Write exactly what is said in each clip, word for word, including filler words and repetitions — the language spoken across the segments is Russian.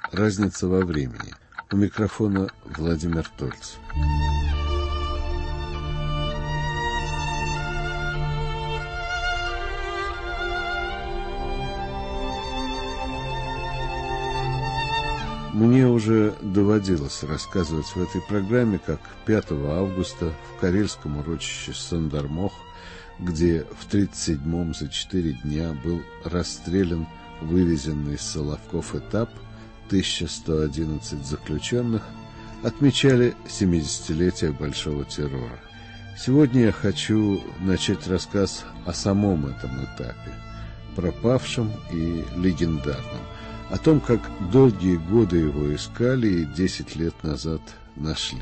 «Разница во времени». У микрофона Владимир Тольц. Мне уже доводилось рассказывать в этой программе, как пятого августа в карельском урочище Сандармох, где в тридцать седьмом за четыре дня был расстрелян вывезенный из Соловков этап, тысяча сто одиннадцать заключенных, отмечали семидесятилетие Большого террора. Сегодня я хочу начать рассказ о самом этом этапе, пропавшем и легендарном, о том, как долгие годы его искали и десять лет назад нашли.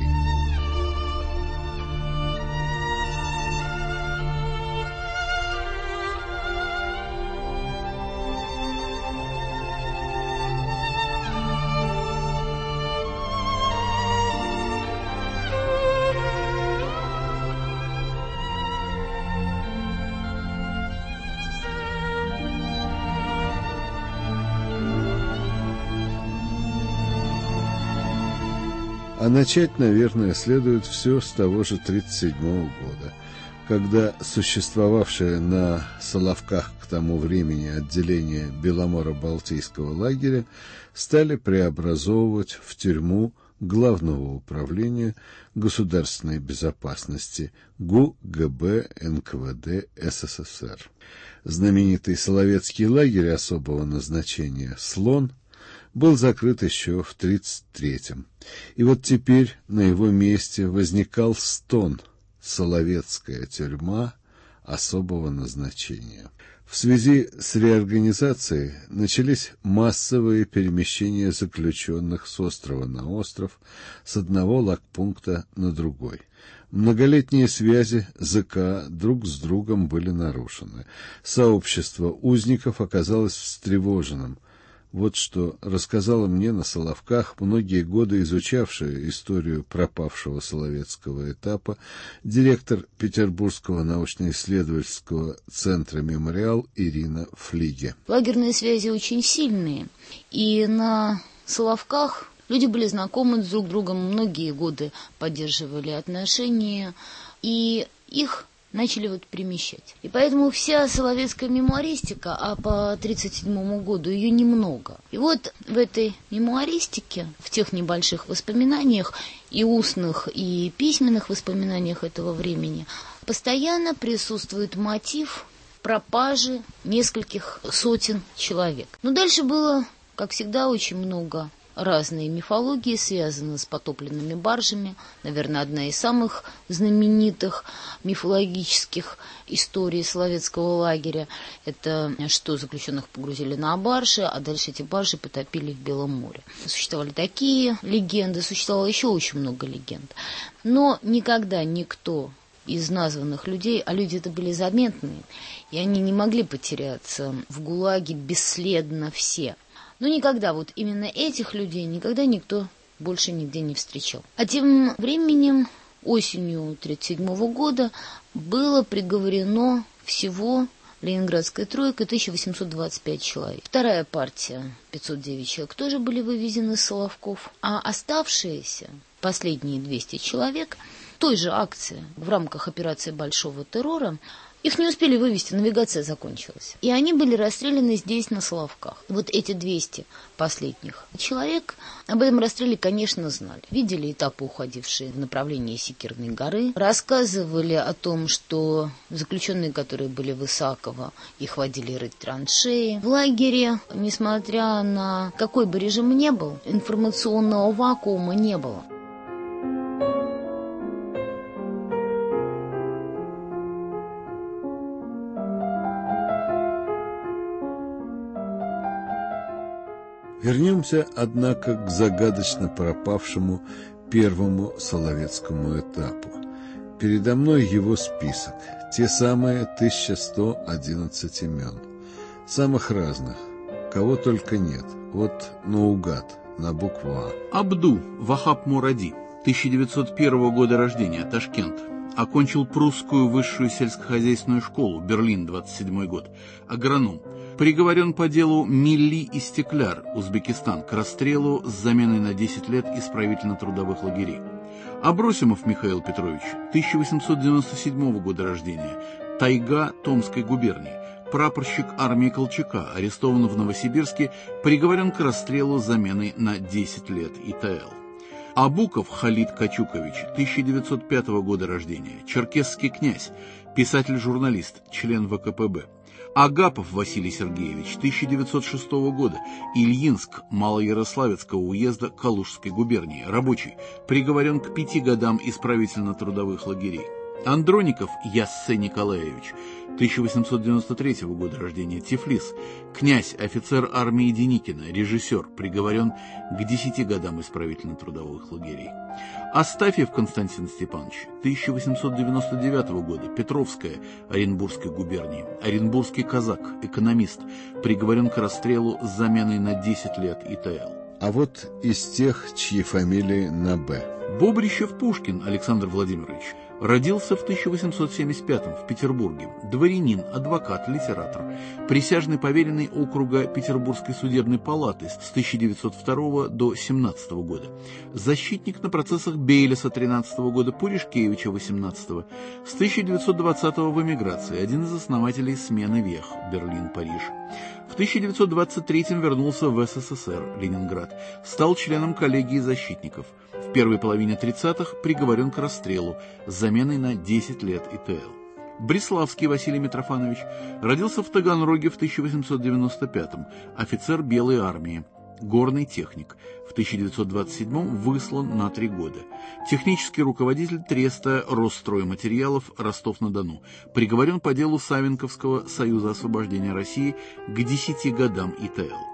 А начать, наверное, следует все с того же тридцать седьмого года, когда существовавшее на Соловках к тому времени отделение Беломоро-Балтийского лагеря стали преобразовывать в тюрьму Главного управления государственной безопасности ГУ-ГБ эн ка вэ дэ эс эс эс эр. Знаменитый Соловецкий лагерь особого назначения «Слон» был закрыт еще в тридцать третьем. И вот теперь на его месте возникал Стон, Соловецкая тюрьма особого назначения. В связи с реорганизацией начались массовые перемещения заключенных с острова на остров, с одного лагпункта на другой. Многолетние связи ЗК друг с другом были нарушены. Сообщество узников оказалось встревоженным. Вот что рассказала мне на Соловках многие годы изучавшая историю пропавшего соловецкого этапа директор Петербургского научно-исследовательского центра «Мемориал» Ирина Флиге. Лагерные связи очень сильные, и на Соловках люди были знакомы друг с другом, многие годы поддерживали отношения, и их начали вот перемещать. И поэтому вся соловецкая мемуаристика, а по тридцать седьмому году ее немного. И вот в этой мемуаристике, в тех небольших воспоминаниях, и устных, и письменных воспоминаниях этого времени, постоянно присутствует мотив пропажи нескольких сотен человек. Но дальше было, как всегда, очень много разные мифологии, связаны с потопленными баржами. Наверное, одна из самых знаменитых мифологических историй Соловецкого лагеря – это что заключенных погрузили на баржи, а дальше эти баржи потопили в Белом море. Существовали такие легенды, существовало еще очень много легенд. Но никогда никто из названных людей, а люди это были заметные, и они не могли потеряться в ГУЛАГе бесследно все. Но никогда вот именно этих людей никогда никто больше нигде не встречал. А тем временем осенью тридцать седьмого года было приговорено всего Ленинградской тройкой тысяча восемьсот двадцать пять человек. Вторая партия, пятьсот девять человек, тоже были вывезены из Соловков. А оставшиеся, последние двести человек, той же акции в рамках операции Большого террора, их не успели вывести, навигация закончилась. И они были расстреляны здесь, на Соловках. Вот эти двести последних человек об этом расстреле, конечно, знали. Видели этапы, уходившие в направлении Секирной горы. Рассказывали о том, что заключенные, которые были в Исаково, их водили рыть траншеи. В лагере, несмотря на какой бы режим ни был, информационного вакуума не было. Вернемся, однако, к загадочно пропавшему первому соловецкому этапу. Передо мной его список, те самые тысяча сто одиннадцать имен, самых разных, кого только нет, вот наугад, на букву А. Абду Вахаб Муради, тысяча девятьсот первого года рождения, Ташкент. Окончил прусскую высшую сельскохозяйственную школу, Берлин, двадцать седьмой год. Агроном. Приговорен по делу Милли Истекляр, Узбекистан, к расстрелу с заменой на десять лет исправительно-трудовых лагерей. Абросимов Михаил Петрович, тысяча восемьсот девяносто седьмого года рождения, Тайга Томской губернии, прапорщик армии Колчака, арестован в Новосибирске, приговорен к расстрелу с заменой на десять лет И Т Л. Абуков Халид Качукович, тысяча девятьсот пятого года рождения, черкесский князь, писатель-журналист, член В К П Б. Агапов Василий Сергеевич, тысяча девятьсот шестого года, Ильинск Малоярославецкого уезда Калужской губернии, рабочий, приговорен к пяти годам исправительно-трудовых лагерей. Андроников Яссе Николаевич, тысяча восемьсот девяносто третьего года рождения, Тифлис, князь, офицер армии Деникина, режиссер, приговорен к десяти годам исправительно-трудовых лагерей. Астафьев Константин Степанович, тысяча восемьсот девяносто девятого года, Петровская, Оренбургской губернии, оренбургский казак, экономист, приговорен к расстрелу с заменой на десять лет И Т Л. А вот из тех, чьи фамилии на «Б». Бобрищев Пушкин Александр Владимирович родился в тысяча восемьсот семьдесят пятом в Петербурге. Дворянин, адвокат, литератор, присяжный поверенный округа Петербургской судебной палаты с тысяча девятьсот второго до семнадцатого года, защитник на процессах Бейлиса тринадцатого года, Пуришкевича восемнадцатого, с тысяча девятьсот двадцатого в эмиграции, один из основателей смены вех Берлин-Париж. В тысяча девятьсот двадцать третьем вернулся в С С С Р, Ленинград, стал членом коллегии защитников. В первой половине тридцатых приговорен к расстрелу с заменой на десять лет И Т Л. Бреславский Василий Митрофанович родился в Таганроге в тысяча восемьсот девяносто пятом, офицер Белой армии, горный техник. В тысяча девятьсот двадцать седьмом выслан на три года. Технический руководитель треста Росстройматериалов Ростов-на-Дону. Приговорен по делу Савенковского Союза освобождения России к десяти годам И Т Л.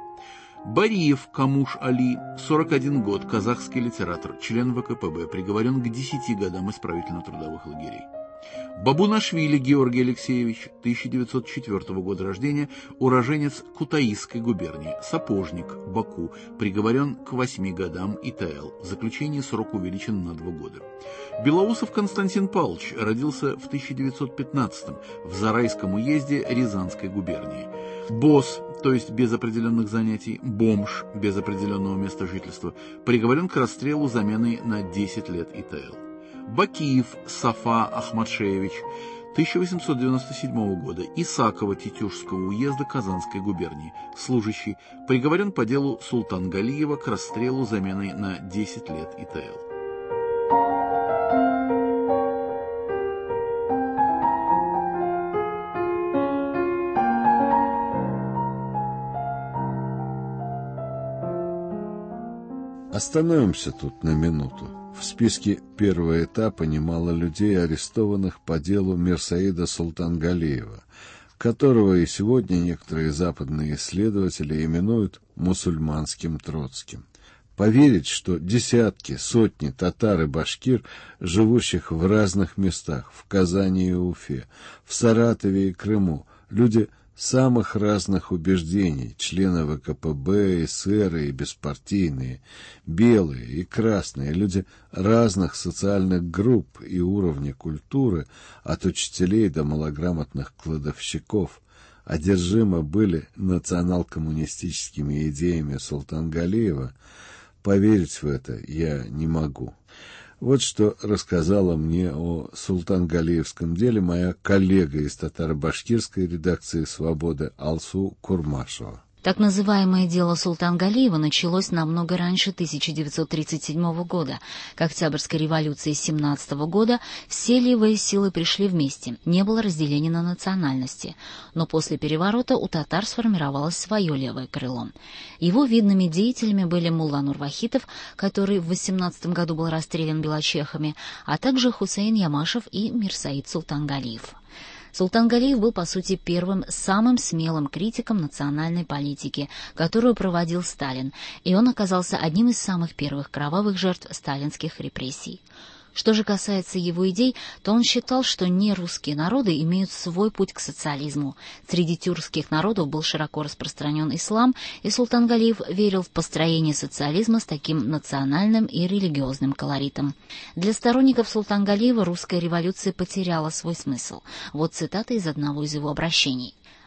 Бариев Камуш Али, сорок один год, казахский литератор, член В К П Б, приговорен к десяти годам исправительно-трудовых лагерей. Бабунашвили Георгий Алексеевич, тысяча девятьсот четвёртого года рождения, уроженец Кутаисской губернии, сапожник, Баку, приговорен к восьми годам И Т Л. В заключении срок увеличен на два года. Белоусов Константин Павлович родился в тысяча девятьсот пятнадцатом в Зарайском уезде Рязанской губернии. Босс, то есть без определенных занятий, бомж, без определенного места жительства, приговорен к расстрелу заменой на десять лет И Т Л. Бакиев Сафа Ахмадшеевич, тысяча восемьсот девяносто седьмого года, Исакова Тетюшского уезда Казанской губернии, служащий, приговорен по делу Султангалиева к расстрелу заменой на десять лет И Т Л. Остановимся тут на минуту. В списке первого этапа немало людей, арестованных по делу Мирсаида Султангалиева, которого и сегодня некоторые западные исследователи именуют мусульманским Троцким. Поверить, что десятки, сотни татар и башкир, живущих в разных местах, в Казани и Уфе, в Саратове и Крыму, люди самых разных убеждений, члены В К П Б, эсеры и беспартийные, белые и красные, люди разных социальных групп и уровней культуры, от учителей до малограмотных кладовщиков, одержимы были национал-коммунистическими идеями Султангалиева, поверить в это я не могу. Вот что рассказала мне о Султангалиевском деле моя коллега из татаро-башкирской редакции «Свободы» Алсу Курмашева. Так называемое дело Султангалиева началось намного раньше тысяча девятьсот тридцать седьмого года. К Октябрьской революции семнадцатого года все левые силы пришли вместе, не было разделения на национальности. Но после переворота у татар сформировалось свое левое крыло. Его видными деятелями были Мулла Нурвахитов, который в восемнадцатом году был расстрелян белочехами, а также Хусейн Ямашев и Мирсаид Султангалиев. Султангалиев был, по сути, первым, самым смелым критиком национальной политики, которую проводил Сталин, и он оказался одним из самых первых кровавых жертв сталинских репрессий. Что же касается его идей, то он считал, что нерусские народы имеют свой путь к социализму. Среди тюркских народов был широко распространен ислам, и Султангалиев верил в построение социализма с таким национальным и религиозным колоритом. Для сторонников Султангалиева русская революция потеряла свой смысл. Вот цитата из одного из его обращений.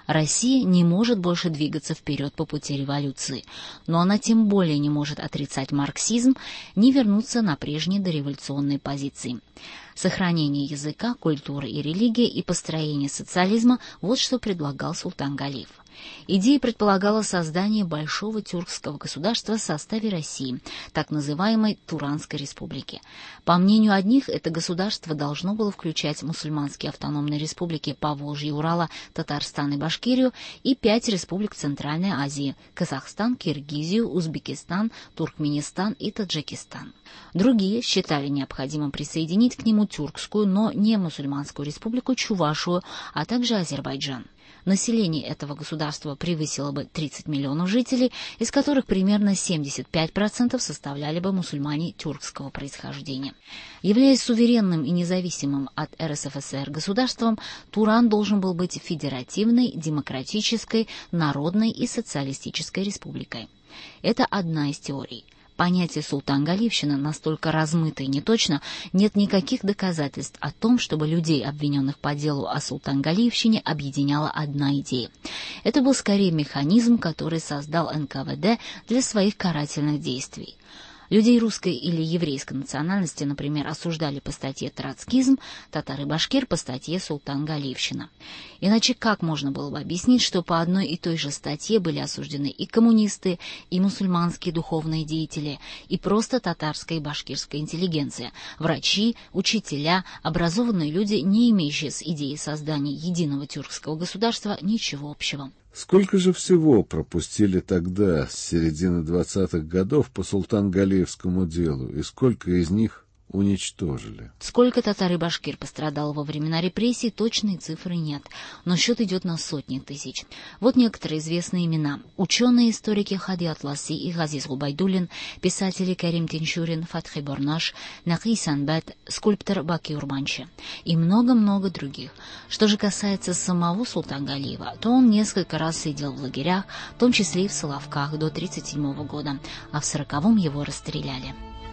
Россия не может больше двигаться вперед по пути революции, но она тем более не может отрицать марксизм, не вернуться на прежние дореволюционные позиции. Сохранение языка, культуры и религии и построение социализма – вот что предлагал Султан Галиев. Идея предполагала создание большого тюркского государства в составе России, так называемой Туранской республики. По мнению одних, это государство должно было включать мусульманские автономные республики Поволжья, Урала, Татарстан и Башкирию и пять республик Центральной Азии – Казахстан, Киргизию, Узбекистан, Туркменистан и Таджикистан. Другие считали необходимым присоединить к нему тюркскую, но не мусульманскую республику Чувашию, а также Азербайджан. Население этого государства превысило бы тридцать миллионов жителей, из которых примерно семьдесят пять процентов составляли бы мусульмане тюркского происхождения. Являясь суверенным и независимым от эр эс эф эс эр государством, Туран должен был быть федеративной, демократической, народной и социалистической республикой. Это одна из теорий. Понятие султан-галиевщина настолько размыто и неточно, нет никаких доказательств о том, чтобы людей, обвиненных по делу о султан-галиевщине, объединяла одна идея. Это был скорее механизм, который создал эн ка вэ дэ для своих карательных действий. Людей русской или еврейской национальности, например, осуждали по статье «Троцкизм», татар и башкир по статье «Султан-галиевщина». Иначе как можно было бы объяснить, что по одной и той же статье были осуждены и коммунисты, и мусульманские духовные деятели, и просто татарская и башкирская интеллигенция, врачи, учителя, образованные люди, не имеющие с идеей создания единого тюркского государства ничего общего? Сколько же всего пропустили тогда, с середины двадцатых годов, по султан-галиевскому делу, и сколько из них уничтожили? Сколько татар и башкир пострадало во времена репрессий, точной цифры нет, но счет идет на сотни тысяч. Вот некоторые известные имена. Ученые-историки Хади Атласи и Газиз Губайдуллин, писатели Карим Тинчурин, Фатхи Борнаш, Нахи Санбат, скульптор Баки Урманчи и много-много других. Что же касается самого Султан-Галиева, то он несколько раз сидел в лагерях, в том числе и в Соловках до тысяча девятьсот тридцать седьмого года, а в сороковом его расстреляли.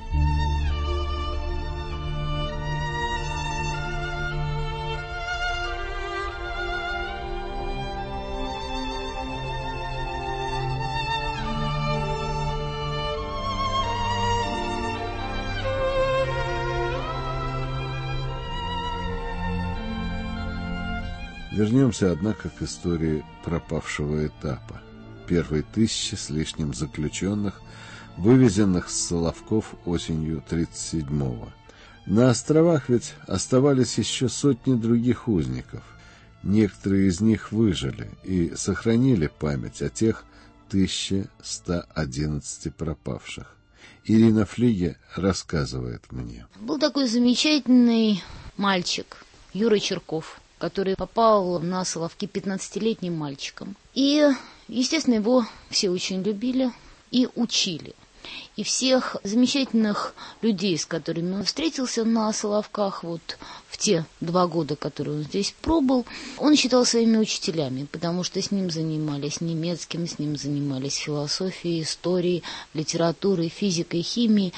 Вернемся, однако, к истории пропавшего этапа. Первой тысячи с лишним заключенных, вывезенных с Соловков осенью тридцать седьмого. На островах ведь оставались еще сотни других узников. Некоторые из них выжили и сохранили память о тех тысяче ста одиннадцати пропавших. Ирина Флиге рассказывает мне. Был такой замечательный мальчик Юра Черков, который попал на Соловки пятнадцатилетним мальчиком. И, естественно, его все очень любили и учили. И всех замечательных людей, с которыми он встретился на Соловках, вот в те два года, которые он здесь пробыл, он считал своими учителями, потому что с ним занимались немецким, с ним занимались философией, историей, литературой, физикой, химией.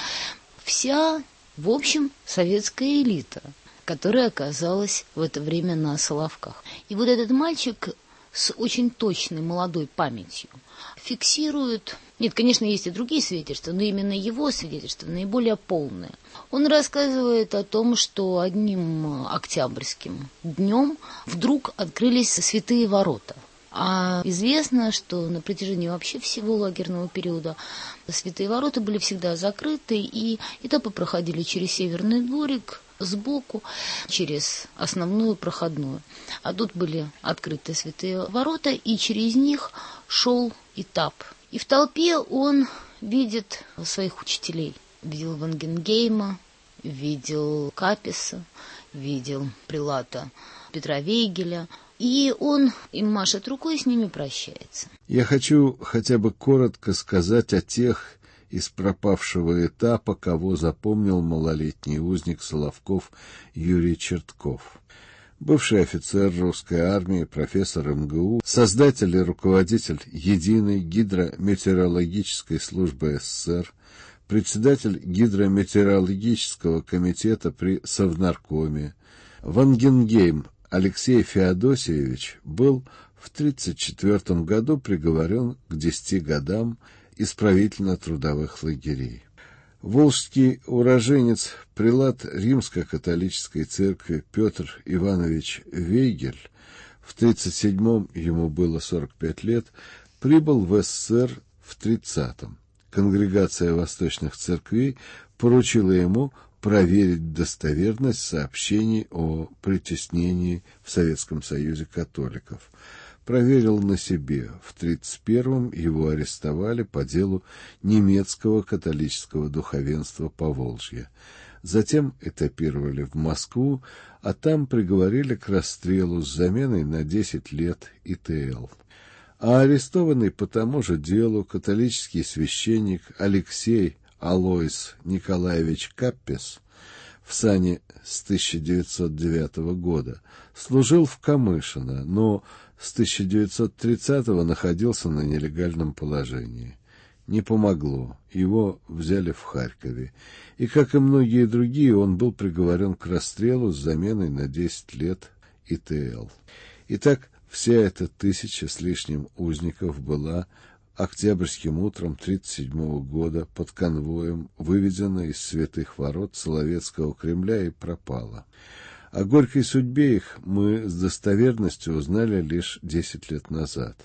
Вся, в общем, советская элита, которая оказалась в это время на Соловках. И вот этот мальчик с очень точной молодой памятью фиксирует... Нет, конечно, есть и другие свидетельства, но именно его свидетельство наиболее полное. Он рассказывает о том, что одним октябрьским днем вдруг открылись святые ворота. А известно, что на протяжении вообще всего лагерного периода святые ворота были всегда закрыты, и этапы проходили через северный дворик, сбоку, через основную проходную. А тут были открыты святые ворота, и через них шел этап. И в толпе он видит своих учителей. Видел Вангенгейма, видел Каписа, видел прилата Петра Вейгеля. И он им машет рукой и с ними прощается. Я хочу хотя бы коротко сказать о тех из пропавшего этапа, кого запомнил малолетний узник Соловков Юрий Чертков. Бывший офицер русской армии, профессор эм гэ у, создатель и руководитель Единой гидрометеорологической службы эс эс эс эр, председатель гидрометеорологического комитета при Совнаркоме. Вангенгейм Алексей Феодосиевич был в тридцать четвёртом году приговорен к десяти годам исправительно-трудовых лагерей. Волжский уроженец, прелат римско-католической церкви Петр Иванович Вейгель, в тридцать седьмом, ему было сорок пять лет, прибыл в СССР в тридцатом. Конгрегация восточных церквей поручила ему проверить достоверность сообщений о притеснении в Советском Союзе католиков. Проверил на себе. В тридцать первом его арестовали по делу немецкого католического духовенства Поволжья. Затем этапировали в Москву, а там приговорили к расстрелу с заменой на десять лет И Т Л. А арестованный по тому же делу католический священник Алексей Алойс Николаевич Каппес в сане с тысяча девятьсот девятого года служил в Камышино, но с тысяча девятьсот тридцатого находился на нелегальном положении. Не помогло, его взяли в Харькове, и, как и многие другие, он был приговорен к расстрелу с заменой на десять лет И Т Л. Итак, вся эта тысяча с лишним узников была октябрьским утром тридцать седьмого года под конвоем выведена из святых ворот Соловецкого Кремля и пропала. О горькой судьбе их мы с достоверностью узнали лишь десять лет назад.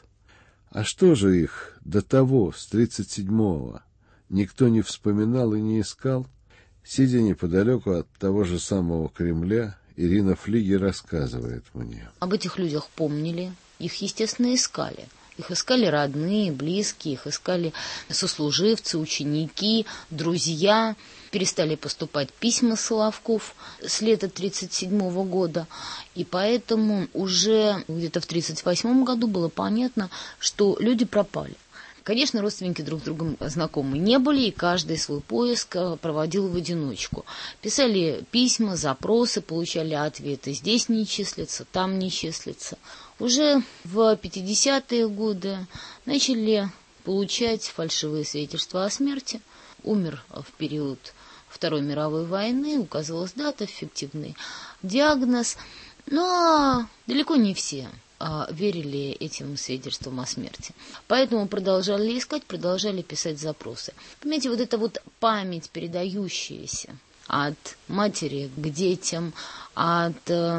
А что же их до того, с тридцать седьмого, никто не вспоминал и не искал? Сидя неподалеку от того же самого Кремля, Ирина Флиге рассказывает мне. Об этих людях помнили, их, естественно, искали. Их искали родные, близкие, их искали сослуживцы, ученики, друзья. Перестали поступать письма Соловков с лета тридцать седьмого года. И поэтому уже где-то в тридцать восьмом году было понятно, что люди пропали. Конечно, родственники друг с другом знакомы не были, и каждый свой поиск проводил в одиночку. Писали письма, запросы, получали ответы. Здесь не числится, там не числится. Уже в пятидесятые годы начали получать фальшивые свидетельства о смерти. Умер в период Второй мировой войны, указывалась дата, фиктивный диагноз. Но далеко не все верили этим свидетельствам о смерти. Поэтому продолжали искать, продолжали писать запросы. Понимаете, вот эта вот память, передающаяся от матери к детям, от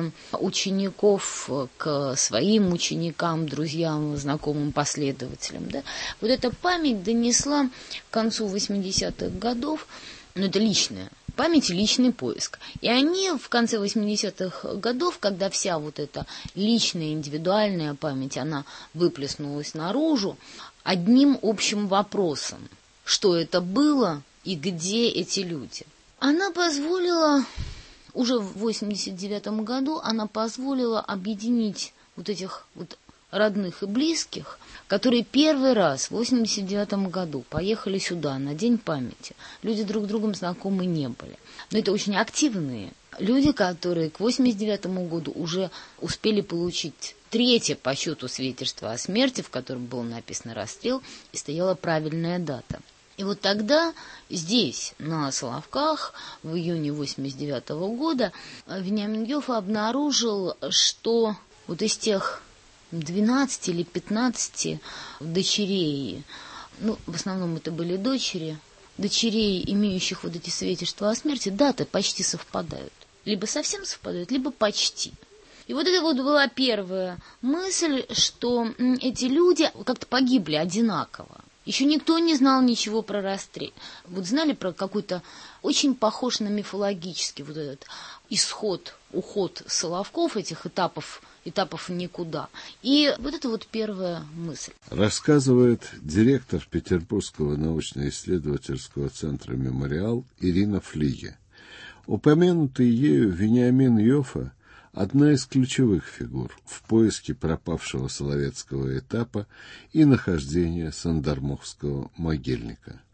учеников к своим ученикам, друзьям, знакомым, последователям, да? Вот эта память донесла к концу восьмидесятых годов, но это личная память и личный поиск. И они в конце восьмидесятых годов, когда вся вот эта личная, индивидуальная память, она выплеснулась наружу, одним общим вопросом, что это было и где эти люди. Она позволила, уже в восемьдесят девятом году, она позволила объединить вот этих вот родных и близких, которые первый раз в восемьдесят девятом году поехали сюда на День памяти. Люди друг с другом знакомы не были. Но это очень активные люди, которые к восемьдесят девятому году уже успели получить третье по счету свидетельство о смерти, в котором был написан расстрел, и стояла правильная дата. И вот тогда здесь, на Соловках, в июне восемьдесят девятого года, Вениамин Йоффе обнаружил, что вот из тех двенадцати или пятнадцати дочерей, ну, в основном это были дочери, дочерей, имеющих вот эти свидетельства о смерти, даты почти совпадают. Либо совсем совпадают, либо почти. И вот это вот была первая мысль, что эти люди как-то погибли одинаково. Еще никто не знал ничего про расстрел. Вот знали про какой-то очень похож на мифологический вот этот исход, уход Соловков, этих этапов, этапов никуда. И вот это вот первая мысль. Рассказывает директор Петербургского научно-исследовательского центра «Мемориал» Ирина Флиге. Упомянутый ею Вениамин Йоффе – одна из ключевых фигур в поиске пропавшего соловецкого этапа и нахождения Сандармохского могильника.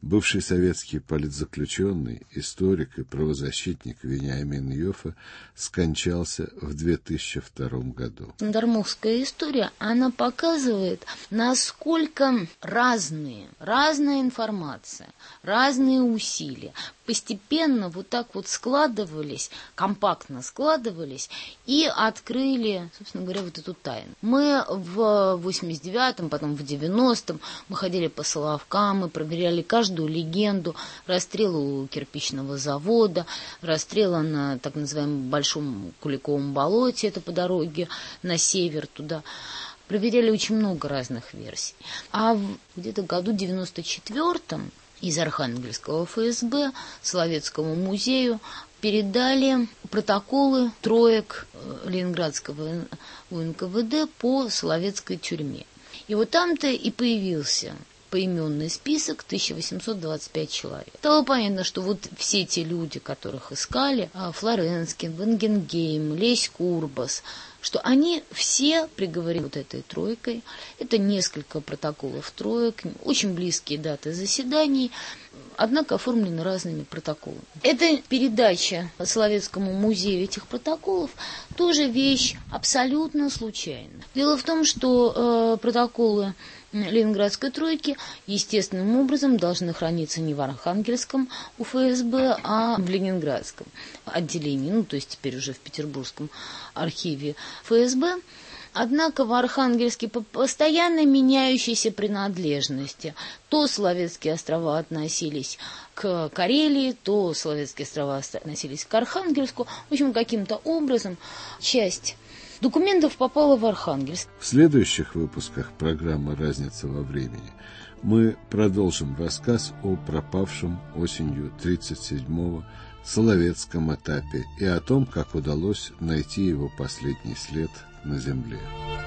Бывший советский политзаключенный, историк и правозащитник Вениамин Йоффе скончался в две тысячи втором году. Жандармовская история, она показывает, насколько разные, разная информация, разные усилия постепенно вот так вот складывались, компактно складывались и открыли, собственно говоря, вот эту тайну. Мы в восемьдесят девятом, потом в девяностом мы ходили по Соловкам, мы проверяли каждую легенду, расстрелы у кирпичного завода, расстрелы на так называемом Большом Куликовом болоте, это по дороге на север туда. Проверяли очень много разных версий. А в где-то году девяносто четвёртом из Архангельского эф эс бэ Соловецкому музею передали протоколы троек Ленинградского у эн ка вэ дэ по Соловецкой тюрьме. И вот там-то и появился поименный список тысяча восемьсот двадцать пять человек. Стало понятно, что вот все те люди, которых искали, Флоренскин, Вангенгейм, Лесь Курбас, что они все приговорены вот этой тройкой. Это несколько протоколов троек, очень близкие даты заседаний, однако оформлены разными протоколами. Эта передача Соловецкому музею этих протоколов тоже вещь абсолютно случайная. Дело в том, что э, протоколы Ленинградской тройки естественным образом должны храниться не в Архангельском у эф эс бэ, а в Ленинградском отделении, ну то есть теперь уже в Петербургском архиве эф эс бэ. Однако в Архангельске по постоянно меняющейся принадлежности. То Соловецкие острова относились к Карелии, то Соловецкие острова относились к Архангельску. В общем, каким-то образом часть документов попала в Архангельск. В следующих выпусках программы «Разница во времени» мы продолжим рассказ о пропавшем осенью тридцать седьмого Соловецком этапе и о том, как удалось найти его последний след на земле.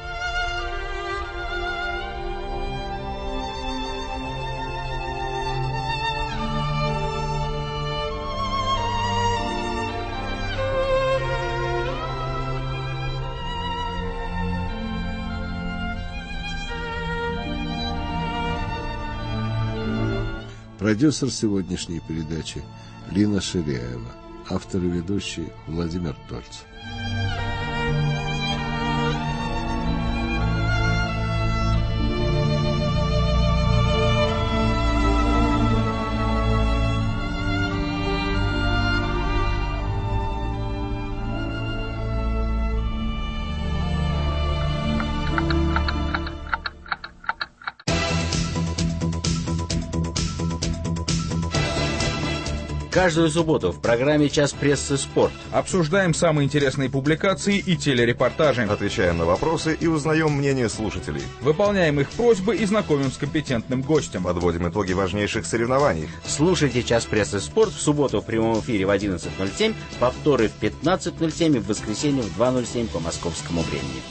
Продюсер сегодняшней передачи Лина Ширяева, автор и ведущий Владимир Тольц. Каждую субботу в программе «Час прессы. Спорт» обсуждаем самые интересные публикации и телерепортажи. Отвечаем на вопросы и узнаем мнение слушателей. Выполняем их просьбы и знакомим с компетентным гостем. Подводим итоги важнейших соревнований. Слушайте «Час прессы. Спорт» в субботу в прямом эфире в одиннадцать ноль семь, повторы в пятнадцать ноль семь и в воскресенье в два ноль семь по московскому времени.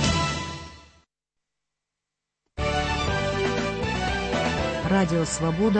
Радио «Свобода».